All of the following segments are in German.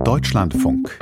Deutschlandfunk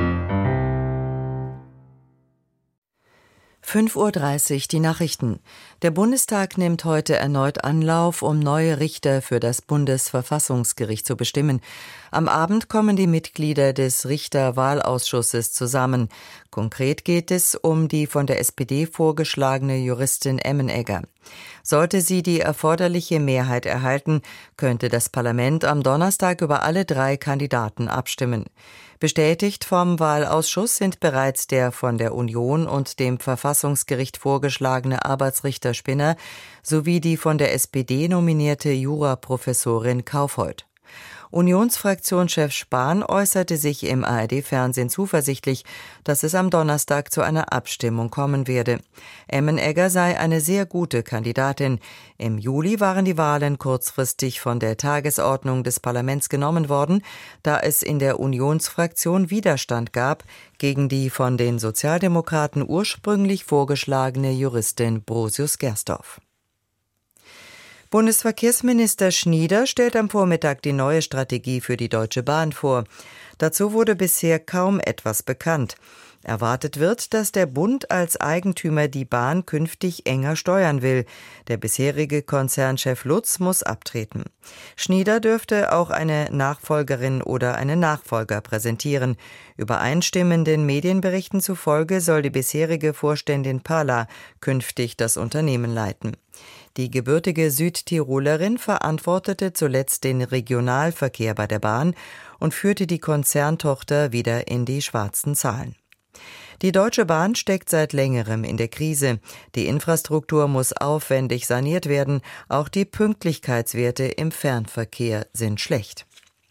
5:30 Uhr die Nachrichten. Der Bundestag nimmt heute erneut Anlauf, um neue Richter für das Bundesverfassungsgericht zu bestimmen. Am Abend kommen die Mitglieder des Richterwahlausschusses zusammen. Konkret geht es um die von der SPD vorgeschlagene Juristin Emmenegger. Sollte sie die erforderliche Mehrheit erhalten, könnte das Parlament am Donnerstag über alle 3 Kandidaten abstimmen. Bestätigt vom Wahlausschuss sind bereits der von der Union und dem Verfassungsgericht vorgeschlagene Arbeitsrichter Spinner sowie die von der SPD nominierte Juraprofessorin Kaufhold. Unionsfraktionschef Spahn äußerte sich im ARD-Fernsehen zuversichtlich, dass es am Donnerstag zu einer Abstimmung kommen werde. Emmenegger sei eine sehr gute Kandidatin. Im Juli waren die Wahlen kurzfristig von der Tagesordnung des Parlaments genommen worden, da es in der Unionsfraktion Widerstand gab gegen die von den Sozialdemokraten ursprünglich vorgeschlagene Juristin Brosius-Gersdorf. Bundesverkehrsminister Schnieder stellt am Vormittag die neue Strategie für die Deutsche Bahn vor. Dazu wurde bisher kaum etwas bekannt. Erwartet wird, dass der Bund als Eigentümer die Bahn künftig enger steuern will. Der bisherige Konzernchef Lutz muss abtreten. Schnieder dürfte auch eine Nachfolgerin oder einen Nachfolger präsentieren. Übereinstimmenden Medienberichten zufolge soll die bisherige Vorständin Palla künftig das Unternehmen leiten. Die gebürtige Südtirolerin verantwortete zuletzt den Regionalverkehr bei der Bahn und führte die Konzerntochter wieder in die schwarzen Zahlen. Die Deutsche Bahn steckt seit längerem in der Krise. Die Infrastruktur muss aufwendig saniert werden. Auch die Pünktlichkeitswerte im Fernverkehr sind schlecht.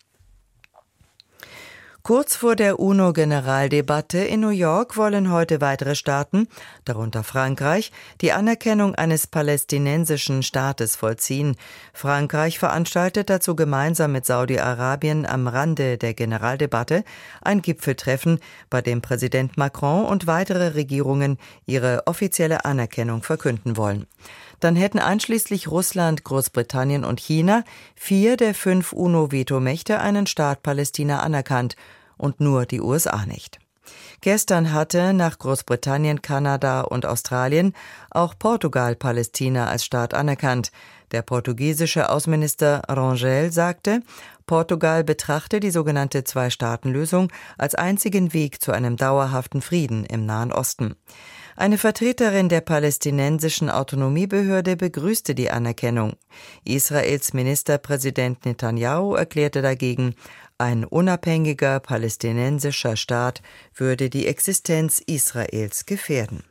Kurz vor der UNO-Generaldebatte in New York wollen heute weitere Staaten, darunter Frankreich, die Anerkennung eines palästinensischen Staates vollziehen. Frankreich veranstaltet dazu gemeinsam mit Saudi-Arabien am Rande der Generaldebatte ein Gipfeltreffen, bei dem Präsident Macron und weitere Regierungen ihre offizielle Anerkennung verkünden wollen. Dann hätten einschließlich Russland, Großbritannien und China 4 der 5 UNO-Vetomächte einen Staat Palästina anerkannt und nur die USA nicht. Gestern hatte nach Großbritannien, Kanada und Australien auch Portugal Palästina als Staat anerkannt. Der portugiesische Außenminister Rangel sagte, Portugal betrachte die sogenannte Zwei-Staaten-Lösung als einzigen Weg zu einem dauerhaften Frieden im Nahen Osten. Eine Vertreterin der palästinensischen Autonomiebehörde begrüßte die Anerkennung. Israels Ministerpräsident Netanyahu erklärte dagegen, ein unabhängiger palästinensischer Staat würde die Existenz Israels gefährden.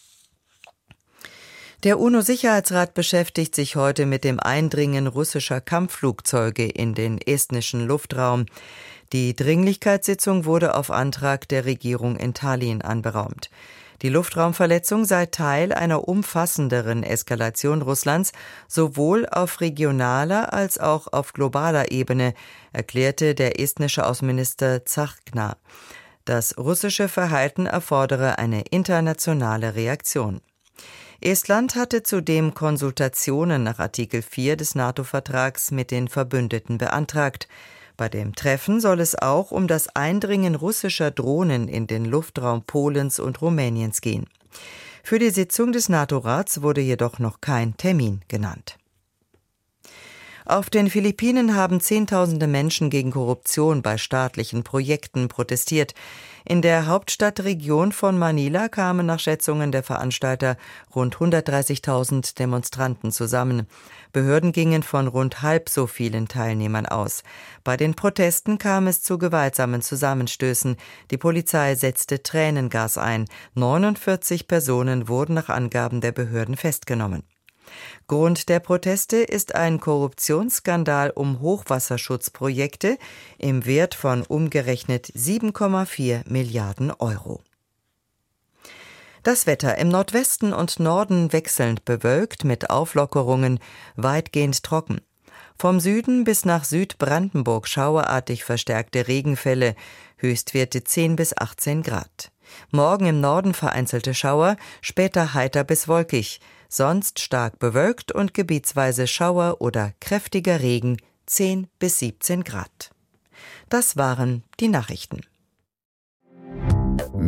Der UNO-Sicherheitsrat beschäftigt sich heute mit dem Eindringen russischer Kampfflugzeuge in den estnischen Luftraum. Die Dringlichkeitssitzung wurde auf Antrag der Regierung in Tallinn anberaumt. Die Luftraumverletzung sei Teil einer umfassenderen Eskalation Russlands, sowohl auf regionaler als auch auf globaler Ebene, erklärte der estnische Außenminister Tsahkna. Das russische Verhalten erfordere eine internationale Reaktion. Estland hatte zudem Konsultationen nach Artikel 4 des NATO-Vertrags mit den Verbündeten beantragt. Bei dem Treffen soll es auch um das Eindringen russischer Drohnen in den Luftraum Polens und Rumäniens gehen. Für die Sitzung des NATO-Rats wurde jedoch noch kein Termin genannt. Auf den Philippinen haben Zehntausende Menschen gegen Korruption bei staatlichen Projekten protestiert. In der Hauptstadtregion von Manila kamen nach Schätzungen der Veranstalter rund 130.000 Demonstranten zusammen. Behörden gingen von rund halb so vielen Teilnehmern aus. Bei den Protesten kam es zu gewaltsamen Zusammenstößen. Die Polizei setzte Tränengas ein. 49 Personen wurden nach Angaben der Behörden festgenommen. Grund der Proteste ist ein Korruptionsskandal um Hochwasserschutzprojekte im Wert von umgerechnet 7,4 Milliarden Euro. Das Wetter im Nordwesten und Norden wechselnd bewölkt mit Auflockerungen, weitgehend trocken. Vom Süden bis nach Südbrandenburg schauerartig verstärkte Regenfälle, Höchstwerte 10 bis 18 Grad. Morgen im Norden vereinzelte Schauer, später heiter bis wolkig, sonst stark bewölkt und gebietsweise Schauer oder kräftiger Regen 10 bis 17 Grad. Das waren die Nachrichten.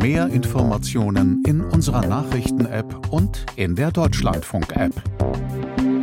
Mehr Informationen in unserer Nachrichten-App und in der Deutschlandfunk-App.